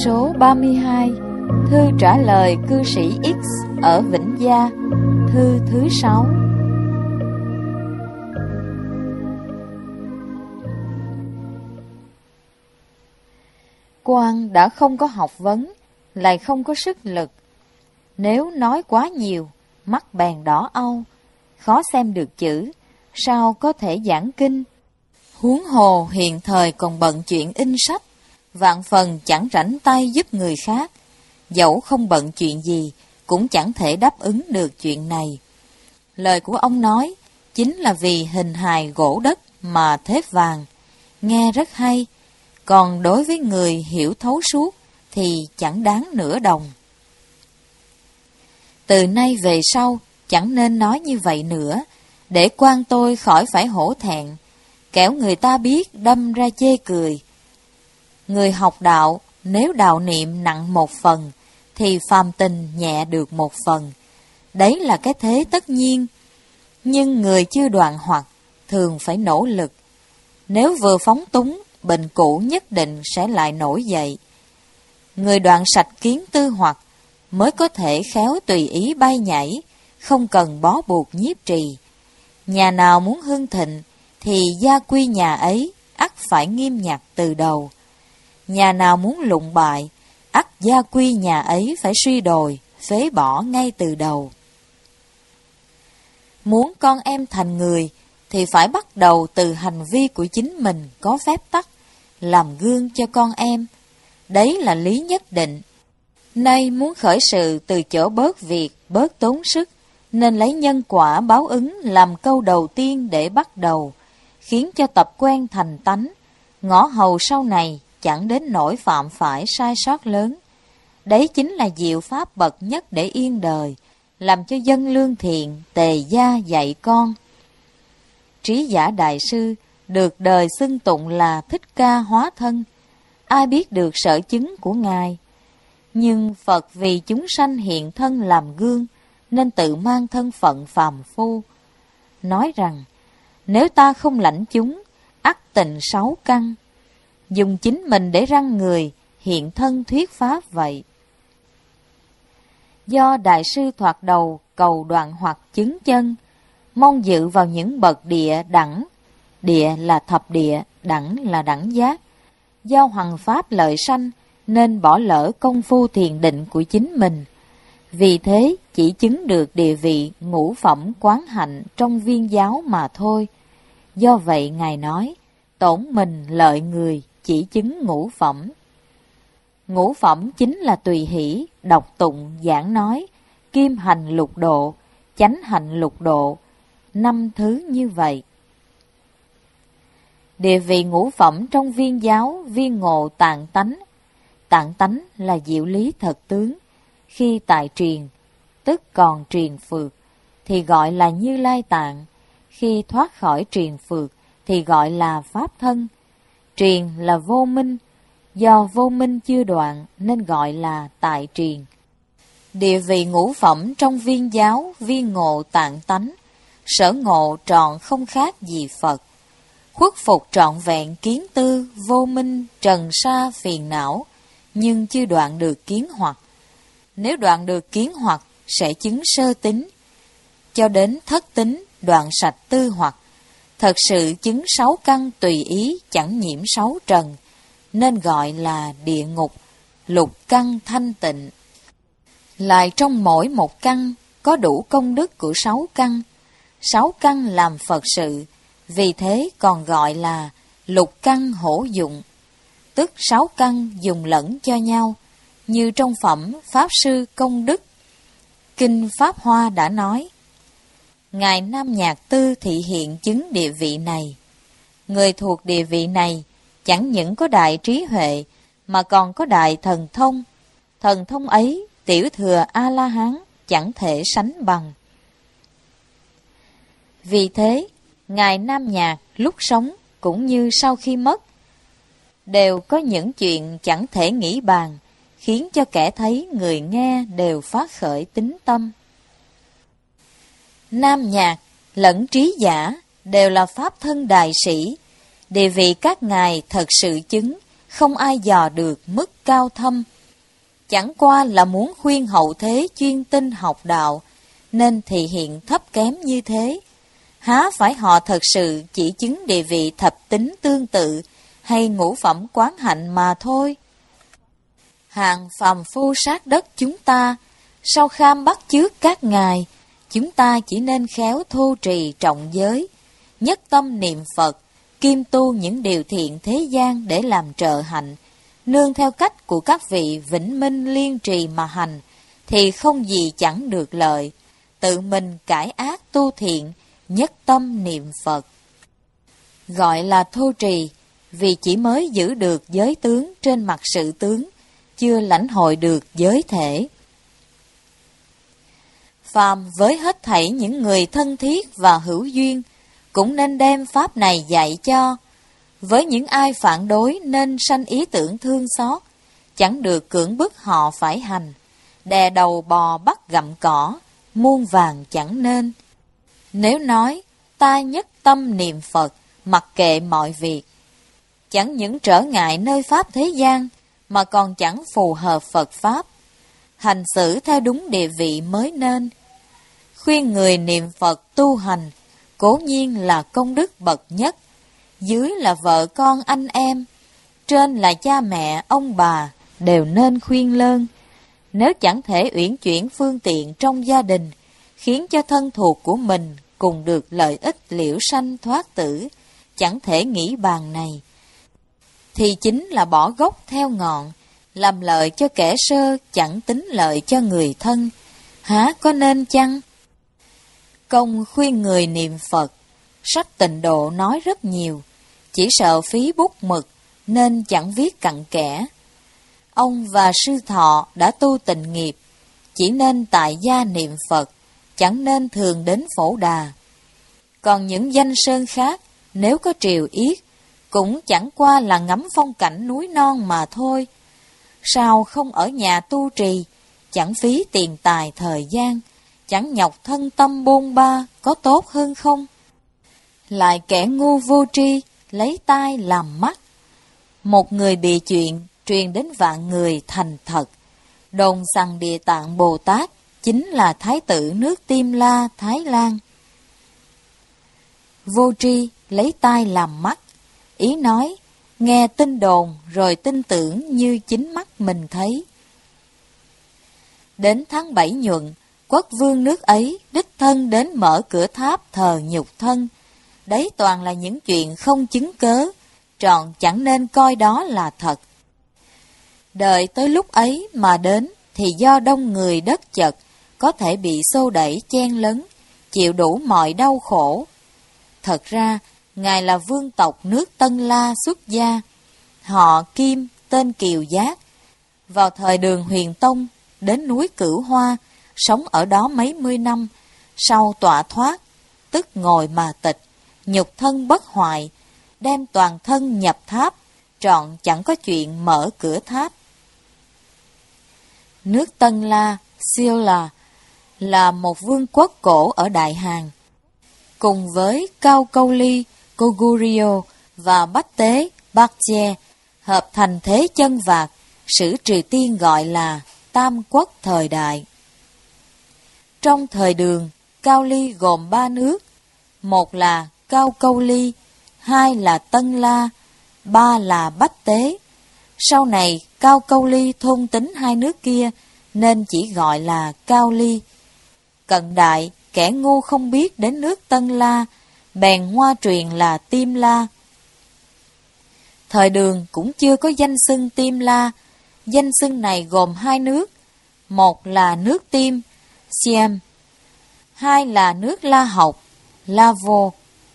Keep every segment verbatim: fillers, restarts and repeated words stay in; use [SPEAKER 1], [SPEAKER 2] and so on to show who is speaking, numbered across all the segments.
[SPEAKER 1] số ba mươi hai, thư trả lời cư sĩ X ở Vĩnh Gia, thư thứ sáu. Quan đã không có học vấn, lại không có sức lực. Nếu nói quá nhiều, mắt bèn đỏ au, khó xem được chữ, sao có thể giảng kinh. Huống hồ hiện thời còn bận chuyện in sách, vạn phần chẳng rảnh tay giúp người khác. Dẫu không bận chuyện gì, cũng chẳng thể đáp ứng được chuyện này. Lời của ông nói, chính là vì hình hài gỗ đất mà thép vàng, nghe rất hay. Còn đối với người hiểu thấu suốt, thì chẳng đáng nửa đồng. Từ nay về sau, chẳng nên nói như vậy nữa, để quan tôi khỏi phải hổ thẹn, kẻo người ta biết đâm ra chê cười. Người học đạo, nếu đạo niệm nặng một phần, thì phàm tình nhẹ được một phần. Đấy là cái thế tất nhiên. Nhưng người chưa đoạn hoặc, thường phải nỗ lực. Nếu vừa phóng túng, bệnh cũ nhất định sẽ lại nổi dậy. Người đoạn sạch kiến tư hoặc, mới có thể khéo tùy ý bay nhảy, không cần bó buộc nhiếp trì. Nhà nào muốn hưng thịnh, thì gia quy nhà ấy, ắt phải nghiêm nhặt từ đầu. Nhà nào muốn lụng bại, ắt gia quy nhà ấy phải suy đồi, phế bỏ ngay từ đầu. Muốn con em thành người, thì phải bắt đầu từ hành vi của chính mình có phép tắc, làm gương cho con em. Đấy là lý nhất định. Nay muốn khởi sự từ chỗ bớt việc, bớt tốn sức, nên lấy nhân quả báo ứng làm câu đầu tiên để bắt đầu, khiến cho tập quen thành tánh, ngõ hầu sau này chẳng đến nỗi phạm phải sai sót lớn. Đấy chính là diệu pháp bậc nhất để yên đời, làm cho dân lương thiện, tề gia dạy con. Trí giả đại sư được đời xưng tụng là Thích Ca hóa thân, ai biết được sở chứng của Ngài. Nhưng Phật vì chúng sanh hiện thân làm gương, nên tự mang thân phận phàm phu. Nói rằng, nếu ta không lãnh chúng, ắt tịnh sáu căn. Dùng chính mình để răng người, hiện thân thuyết pháp vậy. Do đại sư thoạt đầu cầu đoạn hoặc chứng chân, mong dự vào những bậc địa đẳng. Địa là thập địa, đẳng là đẳng giác. Do hoằng pháp lợi sanh, nên bỏ lỡ công phu thiền định của chính mình. Vì thế chỉ chứng được địa vị ngũ phẩm quán hạnh trong viên giáo mà thôi. Do vậy Ngài nói, tổn mình lợi người, chỉ chứng ngũ phẩm. Ngũ phẩm chính là tùy hỷ, đọc tụng, giảng nói, kim hành lục độ, chánh hành lục độ, năm thứ như vậy. Địa vị ngũ phẩm trong viên giáo viên ngộ tạng tánh. Tạng tánh là diệu lý thật tướng. Khi tại truyền, tức còn truyền phược, thì gọi là Như Lai Tạng. Khi thoát khỏi truyền phược, thì gọi là Pháp Thân. Truyền là vô minh, do vô minh chưa đoạn nên gọi là tại truyền. Địa vị ngũ phẩm trong viên giáo viên ngộ tạng tánh, sở ngộ trọn không khác gì Phật. Khuất phục trọn vẹn kiến tư, vô minh, trần sa phiền não, nhưng chưa đoạn được kiến hoặc. Nếu đoạn được kiến hoặc, sẽ chứng sơ tính. Cho đến thất tính, đoạn sạch tư hoặc. Thật sự chứng sáu căn tùy ý, chẳng nhiễm sáu trần, nên gọi là địa ngục, lục căn thanh tịnh. Lại trong mỗi một căn, có đủ công đức của sáu căn. Sáu căn làm Phật sự, vì thế còn gọi là lục căn hổ dụng, tức sáu căn dùng lẫn cho nhau, như trong phẩm Pháp Sư Công Đức. Kinh Pháp Hoa đã nói, Ngài Nam Nhạc Tư thị hiện chứng địa vị này. Người thuộc địa vị này chẳng những có đại trí huệ, mà còn có đại thần thông. Thần thông ấy, tiểu thừa A-la-hán chẳng thể sánh bằng. Vì thế, Ngài Nam Nhạc lúc sống cũng như sau khi mất, đều có những chuyện chẳng thể nghĩ bàn, khiến cho kẻ thấy người nghe đều phát khởi tín tâm. Nam Nhạc lẫn Trí Giả đều là pháp thân đại sĩ, địa vị các ngài thật sự chứng, không ai dò được mức cao thâm. chẳng qua là muốn khuyên hậu thế chuyên tinh học đạo, nên thị hiện thấp kém như thế. Há phải họ thật sự chỉ chứng địa vị thập tính tương tự hay ngũ phẩm quán hạnh mà thôi. Hạng phàm phu sát đất chúng ta, sau kham bắt chước các ngài, chúng ta chỉ nên khéo thu trì trọng giới, nhất tâm niệm Phật, kiêm tu những điều thiện thế gian để làm trợ hạnh, nương theo cách của các vị vĩnh minh liên trì mà hành, thì không gì chẳng được lợi. Tự mình cải ác tu thiện, nhất tâm niệm Phật. Gọi là thu trì, vì chỉ mới giữ được giới tướng trên mặt sự tướng, chưa lãnh hội được giới thể. Phàm với hết thảy những người thân thiết và hữu duyên, cũng nên đem pháp này dạy cho. Với những ai phản đối nên sanh ý tưởng thương xót, chẳng được cưỡng bức họ phải hành. Đè đầu bò bắt gặm cỏ, muôn vàng chẳng nên. Nếu nói ta nhất tâm niệm Phật, mặc kệ mọi việc, chẳng những trở ngại nơi pháp thế gian, mà còn chẳng phù hợp Phật Pháp. Hành xử theo đúng địa vị mới nên. Khuyên người niệm Phật tu hành, cố nhiên là công đức bậc nhất. Dưới là vợ con anh em, trên là cha mẹ ông bà, đều nên khuyên lơn. Nếu chẳng thể uyển chuyển phương tiện trong gia đình, khiến cho thân thuộc của mình cùng được lợi ích liễu sanh thoát tử, chẳng thể nghĩ bàn này, thì chính là bỏ gốc theo ngọn, làm lợi cho kẻ sơ, chẳng tính lợi cho người thân. Há có nên chăng? Công khuyên người niệm Phật, sách Tịnh Độ nói rất nhiều, chỉ sợ phí bút mực, nên chẳng viết cặn kẽ. Ông và sư Thọ đã tu tịnh nghiệp, chỉ nên tại gia niệm Phật, chẳng nên thường đến Phổ Đà. Còn những danh sơn khác, nếu có triều yết, cũng chẳng qua là ngắm phong cảnh núi non mà thôi. Sao không ở nhà tu trì, chẳng phí tiền tài thời gian, chẳng nhọc thân tâm bôn ba, có tốt hơn không? Lại kẻ ngu vô tri, lấy tai làm mắt. Một người bị chuyện, truyền đến vạn người thành thật. Đồn rằng Địa Tạng Bồ Tát chính là Thái tử nước Tiêm La, Thái Lan. Vô tri, lấy tai làm mắt. Ý nói, nghe tin đồn rồi tin tưởng như chính mắt mình thấy. Đến tháng bảy nhuận, quốc vương nước ấy đích thân đến mở cửa tháp thờ nhục thân. Đấy toàn là những chuyện không chứng cớ, trọn chẳng nên coi đó là thật. Đợi tới lúc ấy mà đến thì do đông người đất chật, có thể bị xô đẩy chen lấn, chịu đủ mọi đau khổ. Thật ra, Ngài là vương tộc nước Tân La xuất gia, họ Kim, tên Kiều Giác. Vào thời Đường Huyền Tông, đến núi Cửu Hoa, sống ở đó mấy mươi năm, sau tọa thoát, tức ngồi mà tịch, nhục thân bất hoại, đem toàn thân nhập tháp, trọn chẳng có chuyện mở cửa tháp. Nước Tân La, Silla, là một vương quốc cổ ở Đại Hàn. Cùng với Cao Câu Ly, Goguryeo và Bách Tế, Baekje, hợp thành thế chân vạc, sử Triều Tiên gọi là Tam Quốc thời đại. Trong thời Đường, Cao Ly gồm ba nước, một là Cao Câu Ly, hai là Tân La, ba là Bách Tế. Sau này, Cao Câu Ly thôn tính hai nước kia, nên chỉ gọi là Cao Ly. Cận đại, kẻ ngu không biết đến nước Tân La, bèn hoa truyền là Tiêm La. Thời Đường cũng chưa có danh xưng Tiêm La. Danh xưng này gồm hai nước, một là nước Tiêm, Siam, hai là nước La Học, Lavo.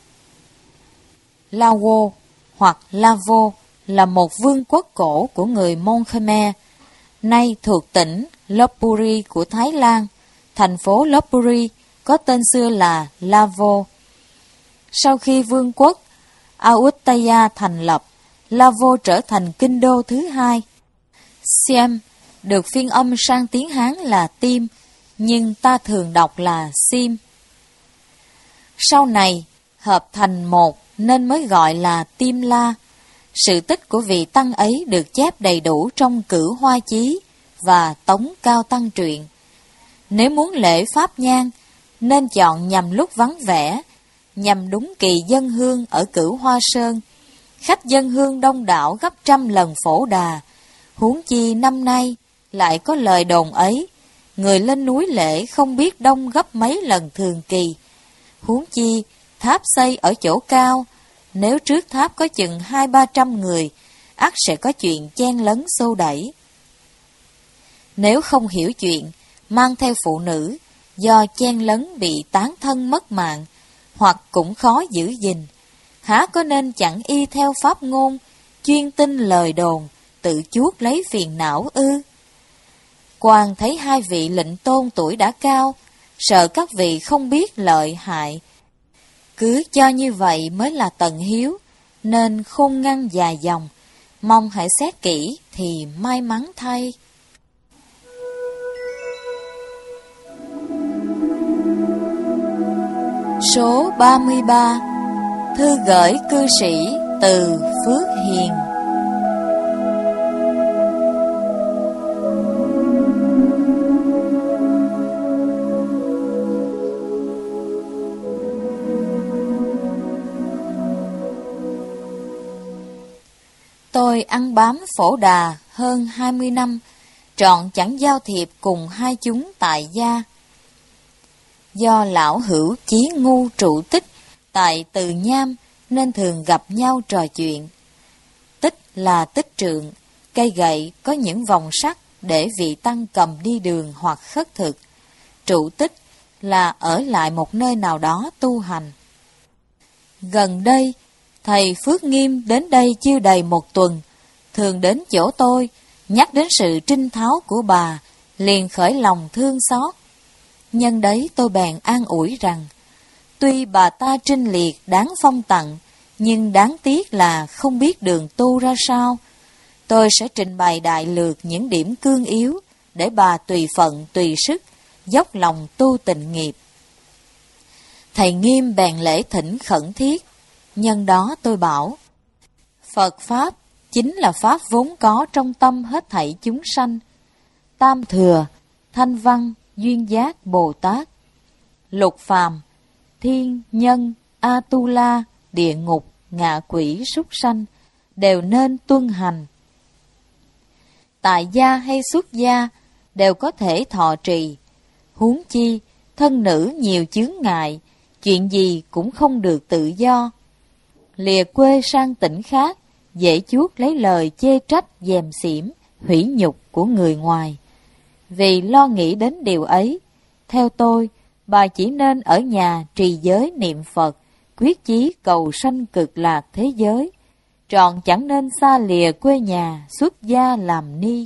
[SPEAKER 1] Lawo hoặc Lavo là một vương quốc cổ của người Mông Khmer, nay thuộc tỉnh Lopburi của Thái Lan. Thành phố Lopburi có tên xưa là Lavo. Sau khi vương quốc Ayutthaya thành lập, Lavo trở thành kinh đô thứ hai. Siam được phiên âm sang tiếng Hán là Tiêm, nhưng ta thường đọc là Sim. Sau này, hợp thành một nên mới gọi là Tiêm La. Sự tích của vị tăng ấy được chép đầy đủ trong Cửu Hoa Chí, và Tống Cao Tăng truyện. Nếu muốn lễ pháp nhang, nên chọn nhằm lúc vắng vẻ, nhằm đúng kỳ dân hương ở Cửu Hoa Sơn. Khách dân hương đông đảo gấp trăm lần Phổ Đà, huống chi năm nay lại có lời đồn ấy, người lên núi lễ không biết đông gấp mấy lần thường kỳ. Huống chi tháp xây ở chỗ cao, nếu trước tháp có chừng hai ba trăm người, ắt sẽ có chuyện chen lấn xô đẩy. Nếu không hiểu chuyện, mang theo phụ nữ, do chen lấn bị tán thân mất mạng, hoặc cũng khó giữ gìn, há có nên chẳng y theo pháp ngôn, chuyên tin lời đồn, tự chuốc lấy phiền não ư? Quan thấy hai vị lệnh tôn tuổi đã cao, sợ các vị không biết lợi hại. Cứ cho như vậy mới là tận hiếu, nên khôn ngăn dài dòng, mong hãy xét kỹ thì may mắn thay. Số ba mươi ba. Thư gửi cư sĩ từ Phước Hiền. Tôi ăn bám Phổ Đà hơn hai mươi năm, trọn chẳng giao thiệp cùng hai chúng tại gia. Do lão hữu chí ngu trụ Tích tại Từ Nham nên thường gặp nhau trò chuyện. Tích là tích trượng, cây gậy có những vòng sắt để vị tăng cầm đi đường hoặc khất thực. Trụ Tích là ở lại một nơi nào đó tu hành. Gần đây, thầy Phước Nghiêm đến đây chưa đầy một tuần, thường đến chỗ tôi, nhắc đến sự trinh tháo của bà, liền khởi lòng thương xót. Nhân đấy tôi bèn an ủi rằng, tuy bà ta trinh liệt đáng phong tặng, nhưng đáng tiếc là không biết đường tu ra sao. Tôi sẽ trình bày đại lược những điểm cương yếu, để bà tùy phận tùy sức, dốc lòng tu tịnh nghiệp. Thầy Nghiêm bèn lễ thỉnh khẩn thiết. Nhân đó tôi bảo, Phật Pháp chính là Pháp vốn có trong tâm hết thảy chúng sanh. Tam Thừa, Thanh Văn, Duyên Giác, Bồ Tát, Lục Phàm, Thiên, Nhân, A-tu-la, Địa Ngục, Ngạ Quỷ, Súc Sanh, đều nên tuân hành. Tại gia hay xuất gia, đều có thể thọ trì. Huống chi, thân nữ nhiều chướng ngại, chuyện gì cũng không được tự do. Lìa quê sang tỉnh khác, dễ chuốc lấy lời chê trách dèm xỉm, hủy nhục của người ngoài. Vì lo nghĩ đến điều ấy, theo tôi, bà chỉ nên ở nhà trì giới niệm Phật, quyết chí cầu sanh cực lạc thế giới, trọn chẳng nên xa lìa quê nhà xuất gia làm ni.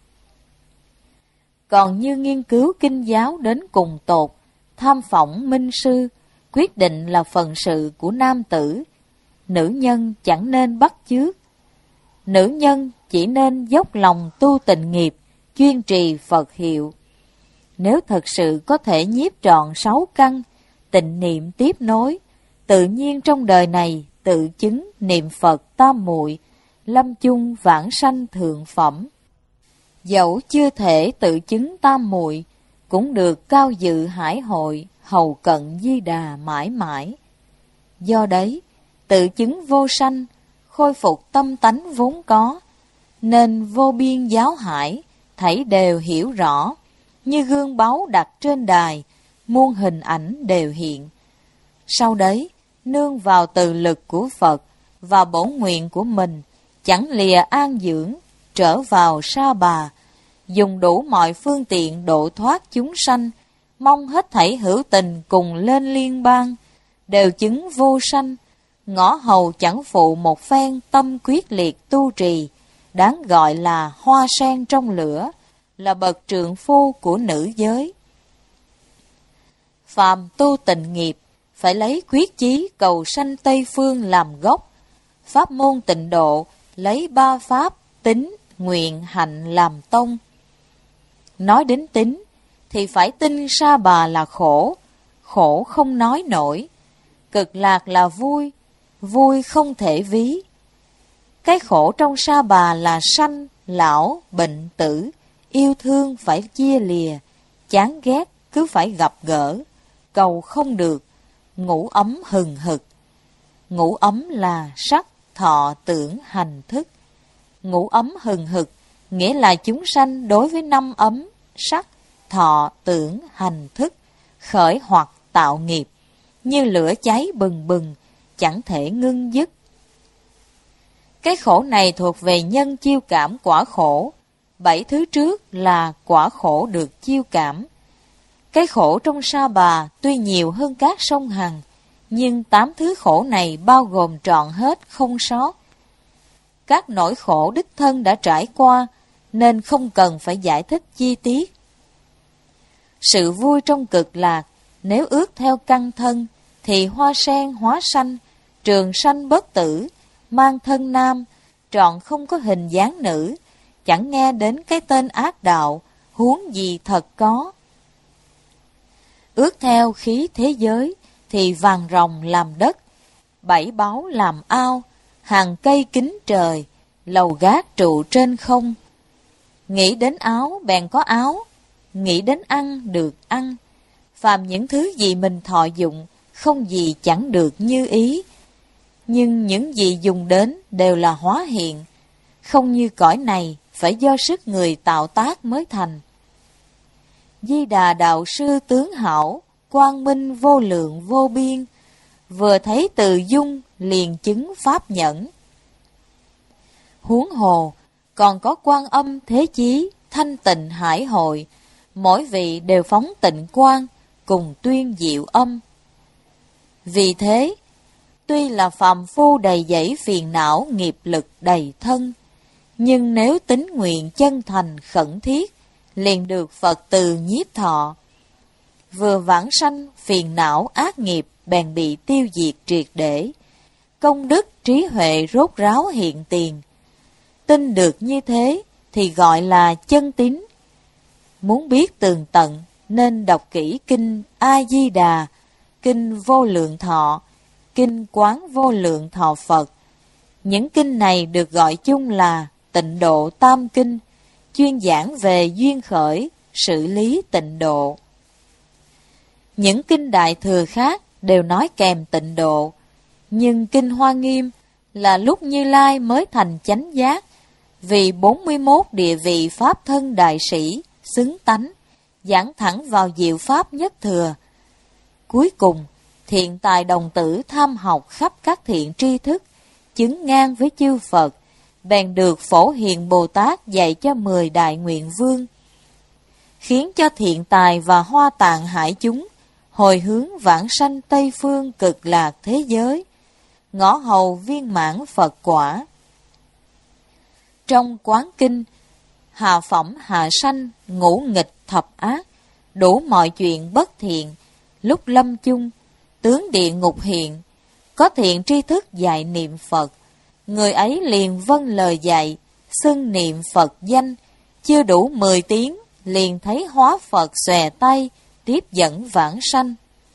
[SPEAKER 1] Còn như nghiên cứu kinh giáo đến cùng tột, tham phỏng minh sư, quyết định là phần sự của nam tử, nữ nhân chẳng nên bắt chước. Nữ nhân chỉ nên dốc lòng tu tịnh nghiệp, chuyên trì Phật hiệu. Nếu thật sự có thể nhiếp trọn sáu căn, tịnh niệm tiếp nối, tự nhiên trong đời này tự chứng niệm Phật tam muội, lâm chung vãng sanh thượng phẩm. Dẫu chưa thể tự chứng tam muội, cũng được cao dự hải hội, hầu cận Di Đà mãi mãi. Do đấy, tự chứng vô sanh, khôi phục tâm tánh vốn có, nên vô biên giáo hải, thảy đều hiểu rõ, như gương báu đặt trên đài, muôn hình ảnh đều hiện. Sau đấy, nương vào từ lực của Phật và bổn nguyện của mình, chẳng lìa an dưỡng, trở vào Sa Bà, dùng đủ mọi phương tiện độ thoát chúng sanh, mong hết thảy hữu tình cùng lên liên bang, đều chứng vô sanh, ngõ hầu chẳng phụ một phen tâm quyết liệt tu trì, đáng gọi là hoa sen trong lửa, là bậc trượng phu của nữ giới. Phàm tu tịnh nghiệp, phải lấy quyết chí cầu sanh Tây Phương làm gốc. Pháp môn tịnh độ, lấy ba pháp tín, nguyện, hạnh làm tông. Nói đến tín, thì phải tin Sa Bà là khổ, khổ không nói nổi. Cực lạc là vui, vui không thể ví. Cái khổ trong Sa Bà là sanh, lão, bệnh, tử, yêu thương phải chia lìa, chán ghét cứ phải gặp gỡ, cầu không được, ngủ ấm hừng hực. Ngủ ấm là sắc, thọ, tưởng, hành, thức. Ngủ ấm hừng hực nghĩa là chúng sanh đối với năm ấm, sắc, thọ, tưởng, hành, thức, khởi hoặc tạo nghiệp, như lửa cháy bừng bừng, chẳng thể ngưng dứt. Cái khổ này thuộc về nhân chiêu cảm quả khổ. Bảy thứ trước là quả khổ được chiêu cảm. Cái khổ trong Sa Bà tuy nhiều hơn các sông Hằng, nhưng tám thứ khổ này bao gồm trọn hết không sót. Các nỗi khổ đích thân đã trải qua, nên không cần phải giải thích chi tiết. Sự vui trong cực lạc, nếu ước theo căn thân, thì hoa sen hóa sanh, trường sanh bất tử, mang thân nam, trọn không có hình dáng nữ, chẳng nghe đến cái tên ác đạo, huống gì thật có. Ước theo khí thế giới, thì vàng rồng làm đất, bảy báu làm ao, hàng cây kính trời, lầu gác trụ trên không. Nghĩ đến áo bèn có áo, nghĩ đến ăn được ăn. Phàm những thứ gì mình thọ dụng, không gì chẳng được như ý. Nhưng những gì dùng đến đều là hóa hiện, không như cõi này phải do sức người tạo tác mới thành. Di Đà đạo sư tướng hảo, quang minh vô lượng vô biên, vừa thấy từ dung liền chứng pháp nhẫn. Huống hồ, còn có Quan Âm Thế Chí, Thanh Tịnh Hải Hội, mỗi vị đều phóng tịnh quang, cùng tuyên diệu âm. Vì thế, tuy là phàm phu đầy dẫy phiền não nghiệp lực đầy thân, nhưng nếu tín nguyện chân thành khẩn thiết, liền được Phật từ nhiếp thọ. Vừa vãng sanh phiền não ác nghiệp bèn bị tiêu diệt triệt để, công đức trí huệ rốt ráo hiện tiền. Tin được như thế thì gọi là chân tín. Muốn biết tường tận nên đọc kỹ kinh A Di Đà, kinh Vô Lượng Thọ, kinh Quán Vô Lượng Thọ Phật. Những kinh này được gọi chung là Tịnh Độ Tam Kinh, chuyên giảng về duyên khởi, xử lý tịnh độ. Những kinh Đại Thừa khác đều nói kèm tịnh độ, nhưng kinh Hoa Nghiêm là lúc Như Lai mới thành chánh giác, vì bốn mươi mốt địa vị pháp thân đại sĩ xứng tánh, giảng thẳng vào diệu pháp nhất thừa. Cuối cùng, thiện tài đồng tử tham học khắp các thiện tri thức, chứng ngang với chư Phật, bèn được Phổ Hiền Bồ Tát dạy cho mười đại nguyện vương, khiến cho thiện tài và Hoa Tạng hải chúng hồi hướng vãng sanh Tây Phương cực lạc thế giới, ngõ hầu viên mãn Phật quả. Trong Quán Kinh, hạ phẩm hạ sanh, ngũ nghịch thập ác, đủ mọi chuyện bất thiện, lúc lâm chung, tướng địa ngục hiện, có thiện tri thức dạy niệm Phật, người ấy liền vâng lời dạy, xưng niệm Phật danh, chưa đủ mười tiếng, liền thấy hóa Phật xòe tay, tiếp dẫn vãng sanh.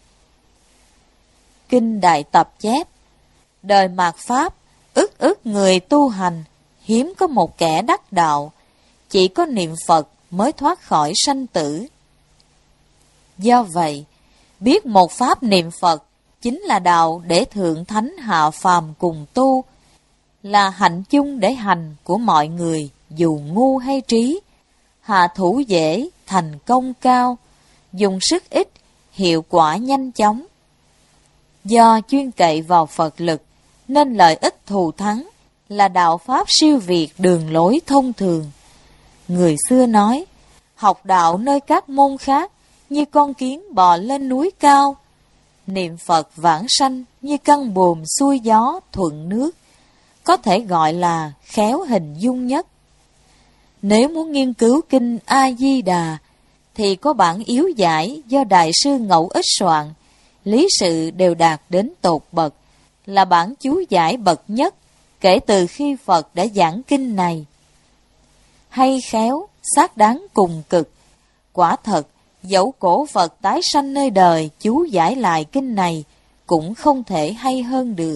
[SPEAKER 1] Kinh Đại Tập chép, đời mạt Pháp, ức ức người tu hành, hiếm có một kẻ đắc đạo, chỉ có niệm Phật mới thoát khỏi sanh tử. Do vậy, biết một pháp niệm Phật chính là đạo để thượng thánh hạ phàm cùng tu, là hạnh chung để hành của mọi người dù ngu hay trí, hạ thủ dễ, thành công cao, dùng sức ít, hiệu quả nhanh chóng. Do chuyên cậy vào Phật lực, nên lợi ích thù thắng, là đạo pháp siêu việt đường lối thông thường. Người xưa nói, học đạo nơi các môn khác, như con kiến bò lên núi cao. Niệm Phật vãng sanh như căn buồm xuôi gió thuận nước, có thể gọi là khéo hình dung nhất. Nếu muốn nghiên cứu kinh A Di Đà, thì có bản yếu giải do Đại sư Ngẫu Ích soạn, lý sự đều đạt đến tột bậc, là bản chú giải bậc nhất kể từ khi Phật đã giảng kinh này. Hay khéo, xác đáng cùng cực. Quả thật, dẫu cổ Phật tái sanh nơi đời chú giải lại kinh này, cũng không thể hay hơn được.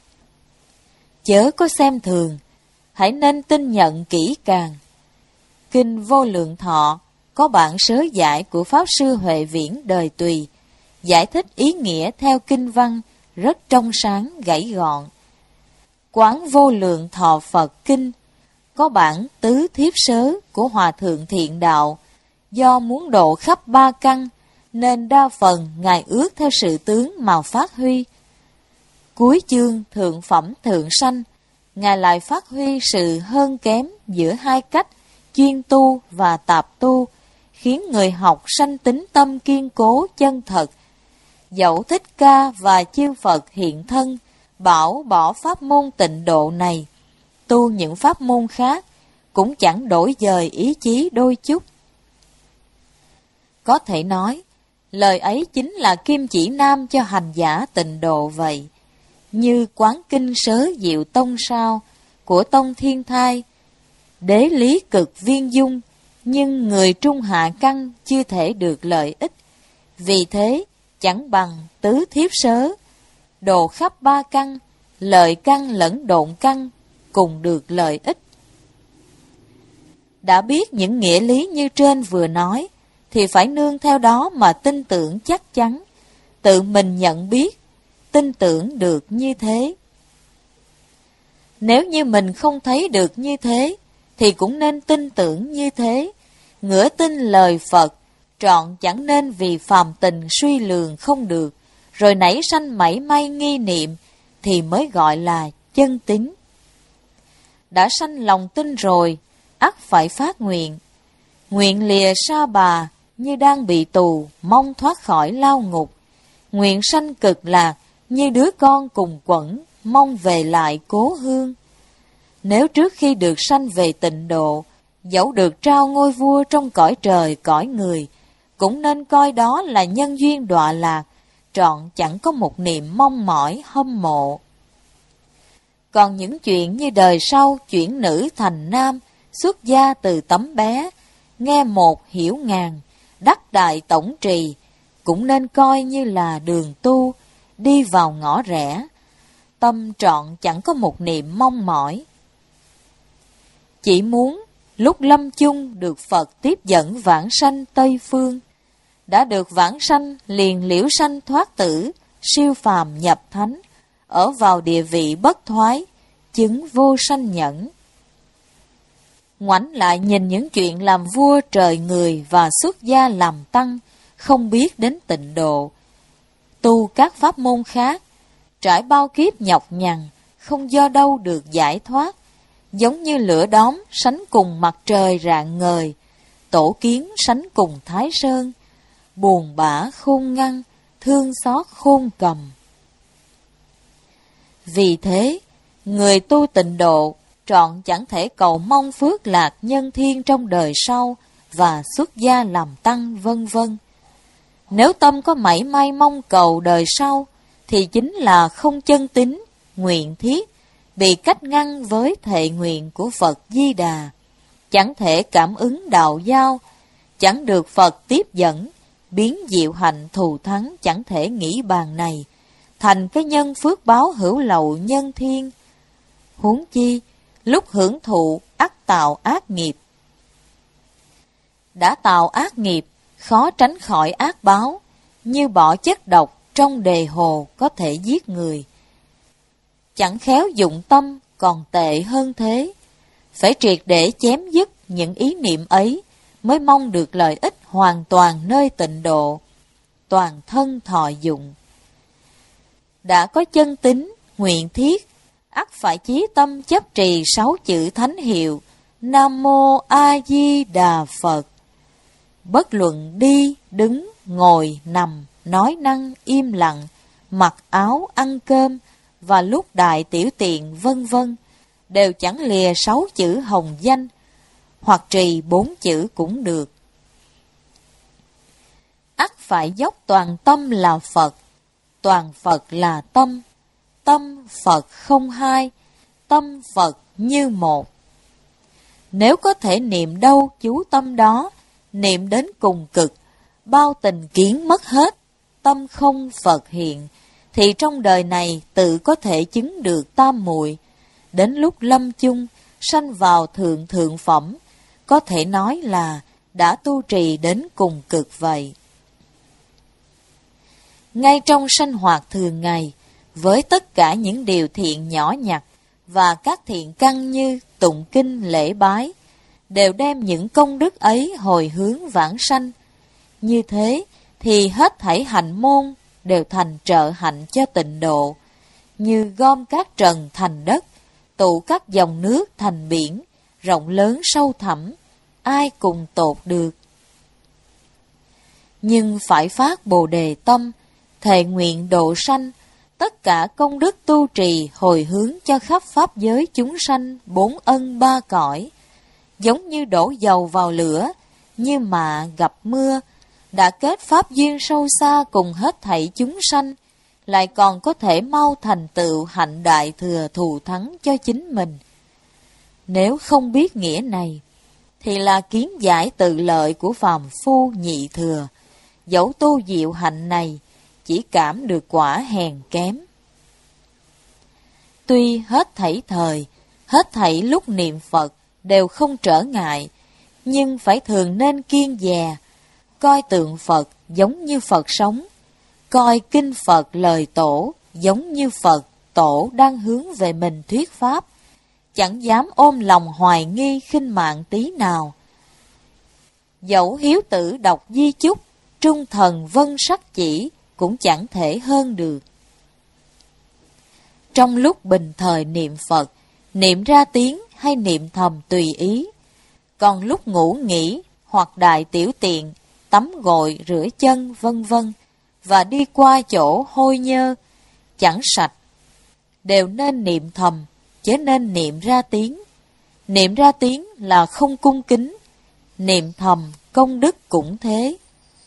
[SPEAKER 1] Chớ có xem thường, hãy nên tin nhận kỹ càng. Kinh Vô Lượng Thọ có bản sớ giải của Pháp Sư Huệ Viễn đời Tùy, giải thích ý nghĩa theo kinh văn rất trong sáng gãy gọn. Quán Vô Lượng Thọ Phật Kinh có bản tứ thiếp sớ của Hòa Thượng Thiện Đạo, do muốn độ khắp ba căn nên đa phần Ngài ước theo sự tướng mà phát huy. Cuối chương Thượng Phẩm Thượng Sanh, Ngài lại phát huy sự hơn kém giữa hai cách chuyên tu và tạp tu, khiến người học sanh tính tâm kiên cố chân thật. Dẫu Thích Ca và chư Phật hiện thân, bảo bỏ pháp môn tịnh độ này, tu những pháp môn khác, cũng chẳng đổi dời ý chí đôi chút. Có thể nói, lời ấy chính là kim chỉ nam cho hành giả tịnh độ vậy. Như quán kinh sớ Diệu Tông Sao của Tông Thiên Thai, đế lý cực viên dung, nhưng người trung hạ căn chưa thể được lợi ích. Vì thế, chẳng bằng tứ thiếp sớ, độ khắp ba căn, lợi căn lẫn độn căn, cùng được lợi ích. Đã biết những nghĩa lý như trên vừa nói, thì phải nương theo đó mà tin tưởng chắc chắn, tự mình nhận biết, tin tưởng được như thế. Nếu như mình không thấy được như thế, thì cũng nên tin tưởng như thế. Ngửa tin lời Phật, trọn chẳng nên vì phàm tình suy lường không được, rồi nảy sanh mảy may nghi niệm, thì mới gọi là chân tín. Đã sanh lòng tin rồi, ắt phải phát nguyện. Nguyện lìa sa bà, như đang bị tù, mong thoát khỏi lao ngục. Nguyện sanh cực lạc, như đứa con cùng quẩn, mong về lại cố hương. Nếu trước khi được sanh về tịnh độ, dẫu được trao ngôi vua trong cõi trời cõi người, cũng nên coi đó là nhân duyên đọa lạc, trọn chẳng có một niệm mong mỏi hâm mộ. Còn những chuyện như đời sau chuyển nữ thành nam, xuất gia từ tấm bé, nghe một hiểu ngàn, đắc đại tổng trì, cũng nên coi như là đường tu, đi vào ngõ rẽ. Tâm trọn chẳng có một niệm mong mỏi. Chỉ muốn lúc lâm chung được Phật tiếp dẫn vãng sanh Tây Phương. Đã được vãng sanh liền liễu sanh thoát tử, siêu phàm nhập thánh, ở vào địa vị bất thoái, chứng vô sanh nhẫn. Ngoảnh lại nhìn những chuyện làm vua trời người và xuất gia làm tăng, không biết đến tịnh độ, tu các pháp môn khác, trải bao kiếp nhọc nhằn, không do đâu được giải thoát, giống như lửa đóm sánh cùng mặt trời rạng ngời, tổ kiến sánh cùng Thái Sơn, buồn bã khôn ngăn, thương xót khôn cầm. Vì thế, người tu tịnh độ trọn chẳng thể cầu mong phước lạc nhân thiên trong đời sau và xuất gia làm tăng vân vân. Nếu tâm có mảy may mong cầu đời sau, thì chính là không chân tín, nguyện thiết, bị cách ngăn với thệ nguyện của Phật Di Đà, chẳng thể cảm ứng đạo giao, chẳng được Phật tiếp dẫn, biến diệu hạnh thù thắng chẳng thể nghĩ bàn này, thành cái nhân phước báo hữu lậu nhân thiên. Huống chi, lúc hưởng thụ ắt tạo ác nghiệp. Đã tạo ác nghiệp, khó tránh khỏi ác báo, như bỏ chất độc trong đề hồ có thể giết người. Chẳng khéo dụng tâm còn tệ hơn thế, phải triệt để chém dứt những ý niệm ấy mới mong được lợi ích hoàn toàn nơi tịnh độ, toàn thân thọ dụng. Đã có chân tín, nguyện thiết, ắt phải chí tâm chấp trì sáu chữ thánh hiệu Nam Mô A Di Đà Phật. Bất luận đi, đứng, ngồi, nằm, nói năng, im lặng, mặc áo, ăn cơm và lúc đại tiểu tiện vân vân, đều chẳng lìa sáu chữ hồng danh, hoặc trì bốn chữ cũng được. Ắt phải dốc toàn tâm là Phật, toàn Phật là tâm, tâm Phật không hai, tâm Phật như một. Nếu có thể niệm đâu chú tâm đó, niệm đến cùng cực, bao tình kiến mất hết, tâm không Phật hiện, thì trong đời này tự có thể chứng được tam muội. Đến lúc lâm chung, sanh vào thượng thượng phẩm, có thể nói là đã tu trì đến cùng cực vậy. Ngay trong sinh hoạt thường ngày, với tất cả những điều thiện nhỏ nhặt và các thiện căn như tụng kinh lễ bái, đều đem những công đức ấy hồi hướng vãng sanh. Như thế thì hết thảy hạnh môn đều thành trợ hạnh cho tịnh độ, như gom cát trần thành đất, tụ các dòng nước thành biển, rộng lớn sâu thẳm, ai cùng tột được. Nhưng phải phát Bồ Đề tâm, thệ nguyện độ sanh, tất cả công đức tu trì hồi hướng cho khắp pháp giới chúng sanh bốn ân ba cõi, giống như đổ dầu vào lửa, như mạ gặp mưa, đã kết pháp duyên sâu xa cùng hết thảy chúng sanh, lại còn có thể mau thành tựu hạnh đại thừa thù thắng cho chính mình. Nếu không biết nghĩa này, thì là kiến giải tự lợi của phàm phu nhị thừa, dẫu tu diệu hạnh này, chỉ cảm được quả hèn kém. Tuy hết thảy thời, hết thảy lúc niệm Phật đều không trở ngại, nhưng phải thường nên kiêng dè, coi tượng Phật giống như Phật sống, coi kinh Phật lời tổ giống như Phật tổ đang hướng về mình thuyết pháp, chẳng dám ôm lòng hoài nghi khinh mạng tí nào. Dẫu hiếu tử đọc di chúc, trung thần vân sắc chỉ, cũng chẳng thể hơn được. Trong lúc bình thời niệm Phật, niệm ra tiếng hay niệm thầm tùy ý, còn lúc ngủ nghỉ hoặc đại tiểu tiện, tắm gội, rửa chân, vân vân, và đi qua chỗ hôi nhơ, chẳng sạch, đều nên niệm thầm, chứ nên niệm ra tiếng. Niệm ra tiếng là không cung kính, niệm thầm công đức cũng thế.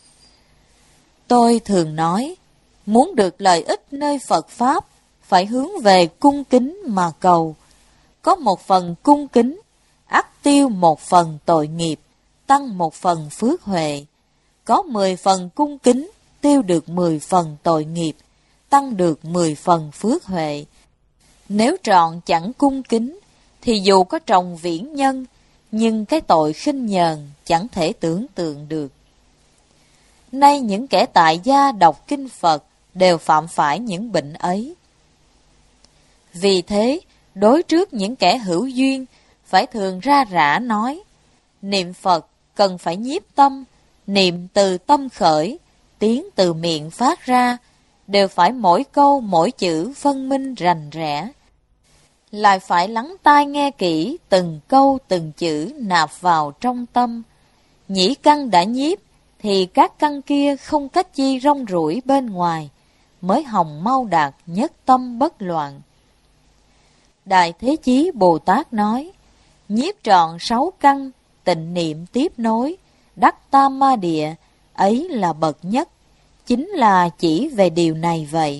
[SPEAKER 1] Tôi thường nói, muốn được lợi ích nơi Phật Pháp, phải hướng về cung kính mà cầu. Có một phần cung kính, ắt tiêu một phần tội nghiệp, tăng một phần phước huệ. Có mười phần cung kính, tiêu được mười phần tội nghiệp, tăng được mười phần phước huệ. Nếu trọn chẳng cung kính, thì dù có trồng viễn nhân, nhưng cái tội khinh nhờn chẳng thể tưởng tượng được. Nay những kẻ tại gia đọc kinh Phật đều phạm phải những bệnh ấy. Vì thế, đối trước những kẻ hữu duyên, phải thường ra rã nói, niệm Phật cần phải nhiếp tâm, niệm từ tâm khởi, tiếng từ miệng phát ra, đều phải mỗi câu mỗi chữ phân minh rành rẽ. Lại phải lắng tai nghe kỹ từng câu từng chữ nạp vào trong tâm. Nhĩ căn đã nhiếp, thì các căn kia không cách chi rong ruổi bên ngoài, mới hồng mau đạt nhất tâm bất loạn. Đại Thế Chí Bồ Tát nói, nhiếp trọn sáu căn, tịnh niệm tiếp nối, đắc tam ma địa, ấy là bậc nhất, chính là chỉ về điều này vậy.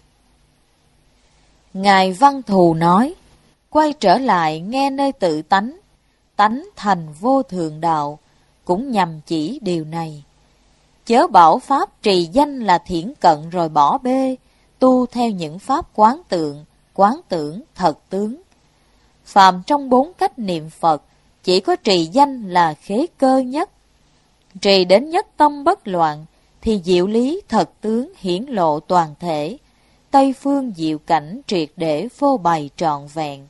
[SPEAKER 1] Ngài Văn Thù nói, quay trở lại nghe nơi tự tánh, tánh thành vô thượng đạo, cũng nhằm chỉ điều này. Chớ bảo pháp trì danh là thiển cận rồi bỏ bê, tu theo những pháp quán tượng, quán tưởng thật tướng. Phàm trong bốn cách niệm Phật, chỉ có trì danh là khế cơ nhất. Trì đến nhất tâm bất loạn, thì diệu lý thật tướng hiển lộ toàn thể, Tây phương diệu cảnh triệt để phô bày trọn vẹn.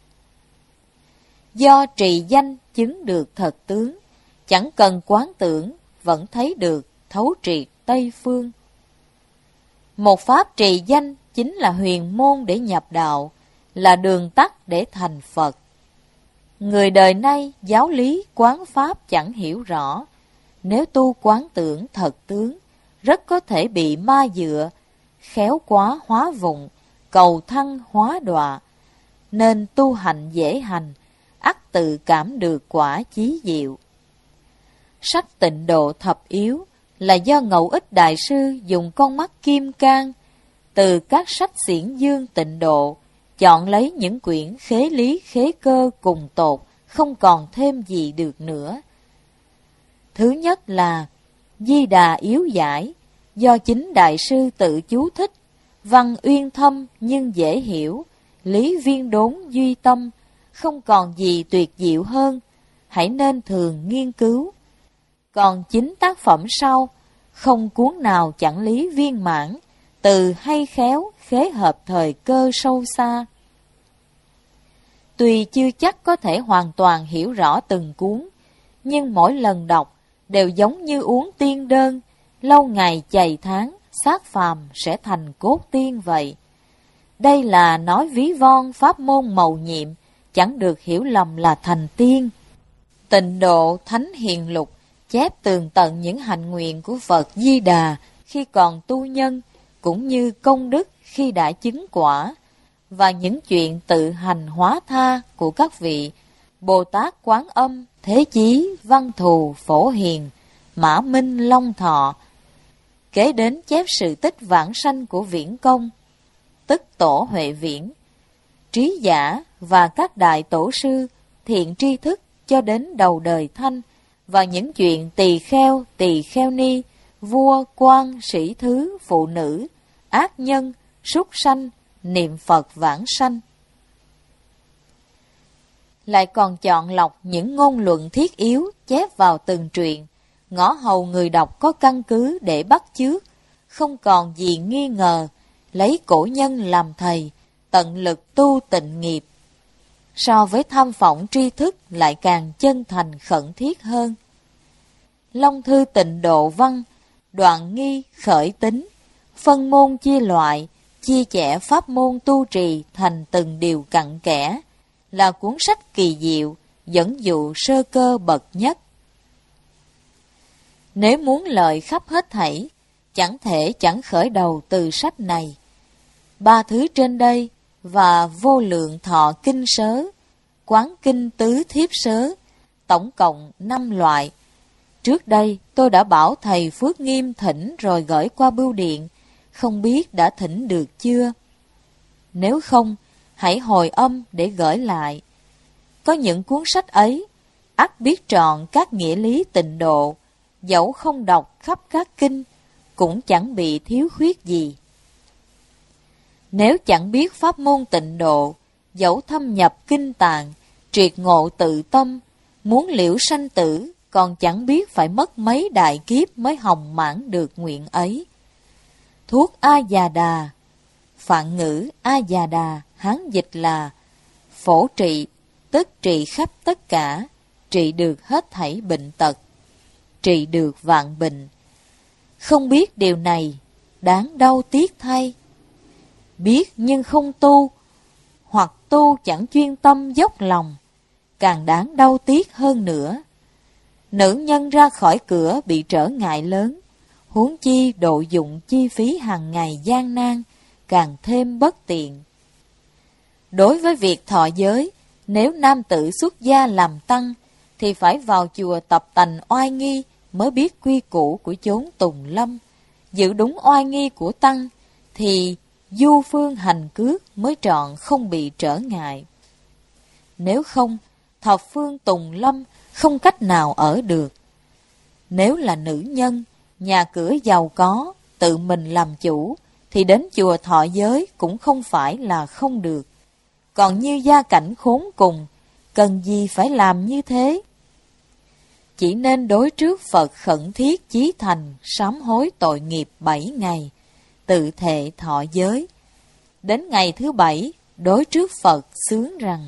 [SPEAKER 1] Do trì danh chứng được thật tướng, chẳng cần quán tưởng, vẫn thấy được thấu triệt Tây phương. Một pháp trì danh chính là huyền môn để nhập đạo, là đường tắt để thành Phật. Người đời nay giáo lý quán pháp chẳng hiểu rõ, nếu tu quán tưởng thật tướng, rất có thể bị ma dựa, khéo quá hóa vụng, cầu thăng hóa đọa, nên tu hành dễ hành, ắt tự cảm được quả chí diệu. Sách Tịnh Độ Thập Yếu là do Ngẫu Ích Đại Sư dùng con mắt kim cang, từ các sách xiển dương Tịnh Độ, chọn lấy những quyển khế lý khế cơ cùng tột, không còn thêm gì được nữa. Thứ nhất là Di Đà Yếu Giải, do chính Đại Sư tự chú thích, văn uyên thâm nhưng dễ hiểu, lý viên đốn duy tâm, không còn gì tuyệt diệu hơn. hãy nên thường nghiên cứu. Còn chính tác phẩm sau, không cuốn nào chẳng lý viên mãn, từ hay khéo khế hợp thời cơ sâu xa. Tuy chưa chắc có thể hoàn toàn hiểu rõ từng cuốn, nhưng mỗi lần đọc đều giống như uống tiên đơn, lâu ngày chày tháng, xác phàm sẽ thành cốt tiên vậy. Đây là nói ví von pháp môn mầu nhiệm, chẳng được hiểu lầm là thành tiên. Tịnh Độ Thánh Hiền Lục chép tường tận những hạnh nguyện của Phật Di Đà khi còn tu nhân, cũng như công đức khi đã chứng quả, và những chuyện tự hành hóa tha của các vị Bồ Tát Quán Âm, Thế Chí, Văn Thù, Phổ Hiền, Mã Minh, Long Thọ. Kế đến chép sự tích vãng sanh của Viễn Công, tức Tổ Huệ Viễn, Trí Giả và các đại tổ sư, thiện tri thức cho đến đầu đời Thanh, và những chuyện tỳ kheo, tỳ kheo ni, vua, quan, sĩ thứ, phụ nữ, ác nhân, súc sanh, niệm Phật vãng sanh. Lại còn chọn lọc những ngôn luận thiết yếu chép vào từng truyện, ngõ hầu người đọc có căn cứ để bắt chước, không còn gì nghi ngờ, lấy cổ nhân làm thầy, tận lực tu tịnh nghiệp. So với tham vọng tri thức lại càng chân thành khẩn thiết hơn. Long thư Tịnh Độ Văn, đoạn nghi khởi tính, phân môn chia loại, chia chẻ pháp môn tu trì thành từng điều cặn kẽ, là cuốn sách kỳ diệu, dẫn dụ sơ cơ bậc nhất. Nếu muốn lợi khắp hết thảy, chẳng thể chẳng khởi đầu từ sách này. Ba thứ trên đây và vô lượng thọ kinh sớ, quán kinh tứ thiếp sớ, tổng cộng năm loại. Trước đây tôi đã bảo thầy Phước Nghiêm thỉnh rồi gửi qua bưu điện, không biết đã thỉnh được chưa? Nếu không, hãy hồi âm để gửi lại. Có những cuốn sách ấy, ắt biết trọn các nghĩa lý tịnh độ, dẫu không đọc khắp các kinh, cũng chẳng bị thiếu khuyết gì. Nếu chẳng biết pháp môn tịnh độ, dẫu thâm nhập kinh tạng, triệt ngộ tự tâm, muốn liễu sanh tử, còn chẳng biết phải mất mấy đại kiếp mới hồng mãn được nguyện ấy. Thuốc A Già Đà, Phạn ngữ A Già Đà, Hán dịch là phổ trị, tức trị khắp tất cả, trị được hết thảy bệnh tật, trị được vạn bệnh. Không biết điều này, đáng đau tiếc thay. Biết nhưng không tu, hoặc tu chẳng chuyên tâm dốc lòng, càng đáng đau tiếc hơn nữa. Nữ nhân ra khỏi cửa bị trở ngại lớn, huống chi độ dụng chi phí hàng ngày gian nan, càng thêm bất tiện. Đối với việc thọ giới, nếu nam tử xuất gia làm tăng, thì phải vào chùa tập tành oai nghi mới biết quy củ của chốn tùng lâm. Giữ đúng oai nghi của tăng, thì du phương hành cước mới trọn không bị trở ngại. Nếu không, thập phương tùng lâm không cách nào ở được. Nếu là nữ nhân, nhà cửa giàu có, tự mình làm chủ, thì đến chùa thọ giới cũng không phải là không được. Còn như gia cảnh khốn cùng, cần gì phải làm như thế? Chỉ nên đối trước Phật khẩn thiết chí thành, sám hối tội nghiệp bảy ngày, tự thệ thọ giới. Đến ngày thứ bảy, đối trước Phật xướng rằng: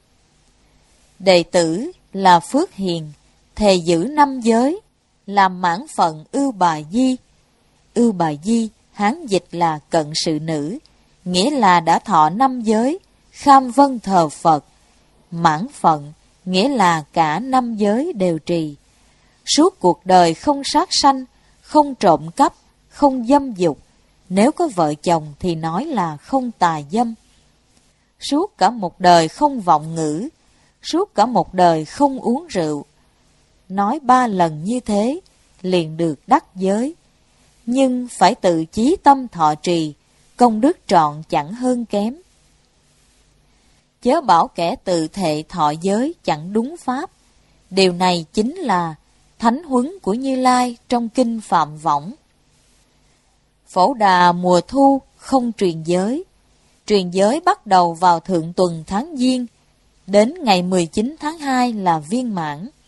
[SPEAKER 1] đệ tử là Phước Hiền, thề giữ năm giới, làm mãn phận ưu bà di. Ưu bà di, Hán dịch là cận sự nữ, nghĩa là đã thọ năm giới, kham vân thờ Phật. Mãn phận, nghĩa là cả năm giới đều trì. Suốt cuộc đời không sát sanh, không trộm cắp, không dâm dục. Nếu có vợ chồng thì nói là không tà dâm. Suốt cả một đời không vọng ngữ, suốt cả một đời không uống rượu. Nói ba lần như thế, liền được đắc giới. Nhưng phải tự chí tâm thọ trì, công đức trọn chẳng hơn kém. Chớ bảo kẻ tự thệ thọ giới chẳng đúng pháp. Điều này chính là thánh huấn của Như Lai trong kinh Phạm Võng. Phổ Đà mùa thu không truyền giới. Truyền giới bắt đầu vào thượng tuần tháng Giêng, đến ngày mười chín tháng hai là viên mãn.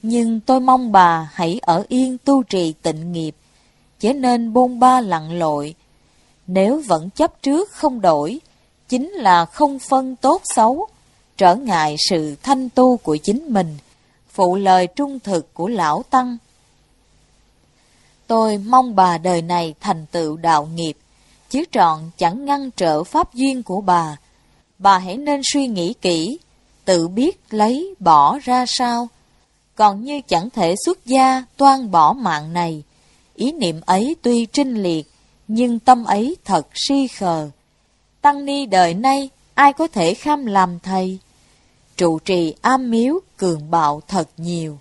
[SPEAKER 1] Nhưng tôi mong bà hãy ở yên tu trì tịnh nghiệp, chớ nên bôn ba lặn lội. Nếu vẫn chấp trước không đổi, chính là không phân tốt xấu, trở ngại sự thanh tu của chính mình, phụ lời trung thực của Lão Tăng. Tôi mong bà đời này thành tựu đạo nghiệp, chứ trọn chẳng ngăn trở pháp duyên của bà. Bà hãy nên suy nghĩ kỹ, tự biết lấy bỏ ra sao. Còn như chẳng thể xuất gia toan bỏ mạng này, ý niệm ấy tuy trinh liệt, nhưng tâm ấy thật si khờ. Tăng ni đời nay ai có thể kham làm thầy? Trụ trì am miếu cường bạo thật nhiều.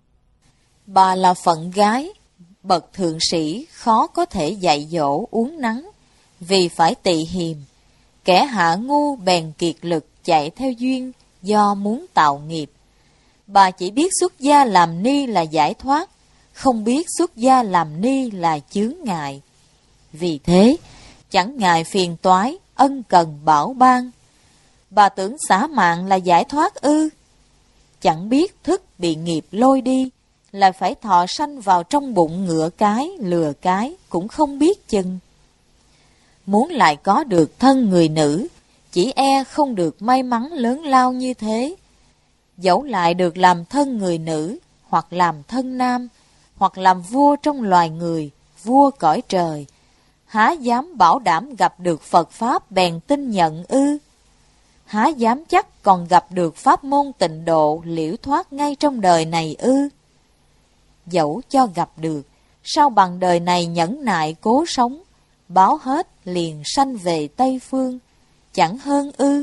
[SPEAKER 1] Bà là phận gái, bậc thượng sĩ khó có thể dạy dỗ uống nắng, vì phải tị hiềm. Kẻ hạ ngu bèn kiệt lực chạy theo duyên do muốn tạo nghiệp. Bà chỉ biết xuất gia làm ni là giải thoát, không biết xuất gia làm ni là chướng ngại. Vì thế, chẳng ngại phiền toái, ân cần bảo ban. Bà tưởng xả mạng là giải thoát ư? Chẳng biết thức bị nghiệp lôi đi, lại phải thọ sanh vào trong bụng ngựa cái, lừa cái, cũng không biết chừng. Muốn lại có được thân người nữ, chỉ e không được may mắn lớn lao như thế. Dẫu lại được làm thân người nữ, hoặc làm thân nam, hoặc làm vua trong loài người, vua cõi trời, há dám bảo đảm gặp được Phật Pháp bèn tin nhận ư? Há dám chắc còn gặp được pháp môn tịnh độ liễu thoát ngay trong đời này ư? Dẫu cho gặp được, sao bằng đời này nhẫn nại cố sống, báo hết liền sanh về Tây Phương, chẳng hơn ư?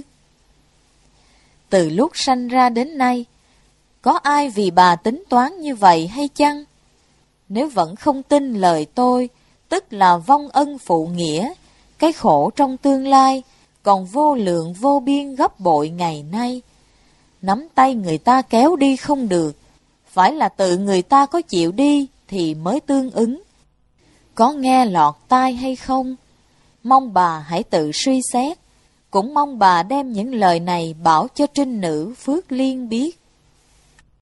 [SPEAKER 1] Từ lúc sanh ra đến nay, có ai vì bà tính toán như vậy hay chăng? Nếu vẫn không tin lời tôi, tức là vong ân phụ nghĩa, cái khổ trong tương lai còn vô lượng vô biên gấp bội ngày nay. Nắm tay người ta kéo đi không được, phải là tự người ta có chịu đi thì mới tương ứng. Có nghe lọt tai hay không? Mong bà hãy tự suy xét, cũng mong bà đem những lời này bảo cho trinh nữ Phước Liên biết.